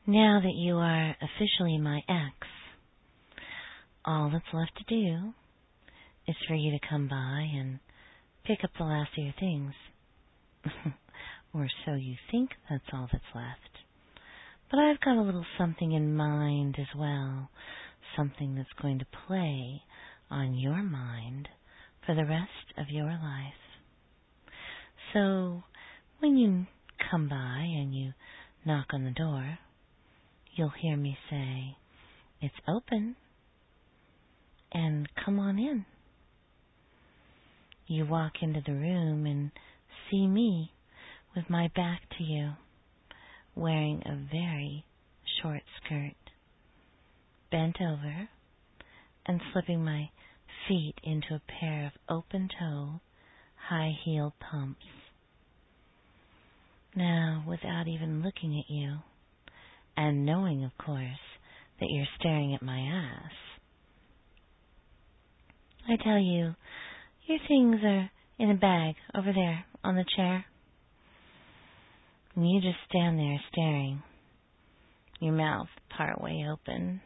Now that you are officially my ex, all that's left to do is for you to come by and pick up the last of your things. Or so you think that's all that's left. But I've got a little something in mind as well, something that's going to play on your mind for the rest of your life. So when you come by and you knock on the door, you'll hear me say, "It's open," and come on in. You walk into the room and see me with my back to you, wearing a very short skirt, bent over and slipping my feet into a pair of open-toe, high-heeled pumps. Now, without even looking at you, and knowing, of course, that you're staring at my ass, I tell you, your things are in a bag over there on the chair. And you just stand there staring, your mouth partway open.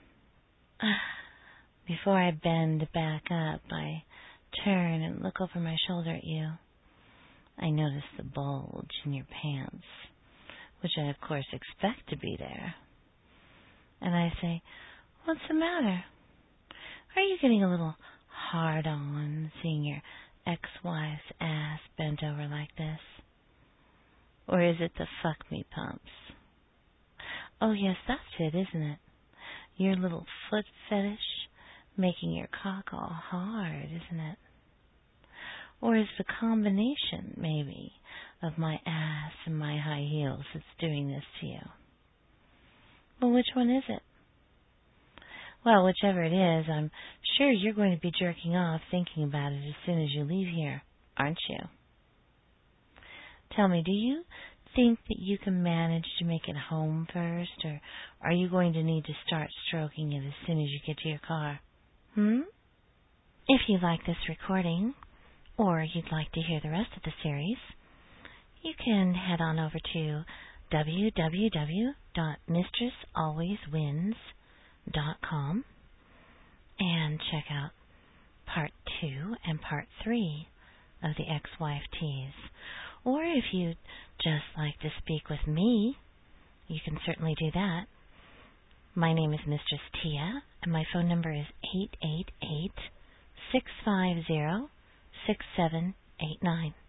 Before I bend back up, I turn and look over my shoulder at you. I notice the bulge in your pants, which I, of course, expect to be there. And I say, "What's the matter? Are you getting a little hard on seeing your ex-wife's ass bent over like this? Or is it the fuck me pumps? Oh, yes, that's it, isn't it? Your little foot fetish making your cock all hard, isn't it? Or is the combination, maybe, of my ass and my high heels that's doing this to you? Well, which one is it? Well, whichever it is, I'm sure you're going to be jerking off thinking about it as soon as you leave here, aren't you? Tell me, do you think that you can manage to make it home first, or are you going to need to start stroking it as soon as you get to your car? If you like this recording, or you'd like to hear the rest of the series, you can head on over to www.mistressalwayswins.com and check out Part 2 and Part 3 of the Ex-Wife Tease. Or if you'd just like to speak with me, you can certainly do that. My name is Mistress Tia, and my phone number is 888-650-6789.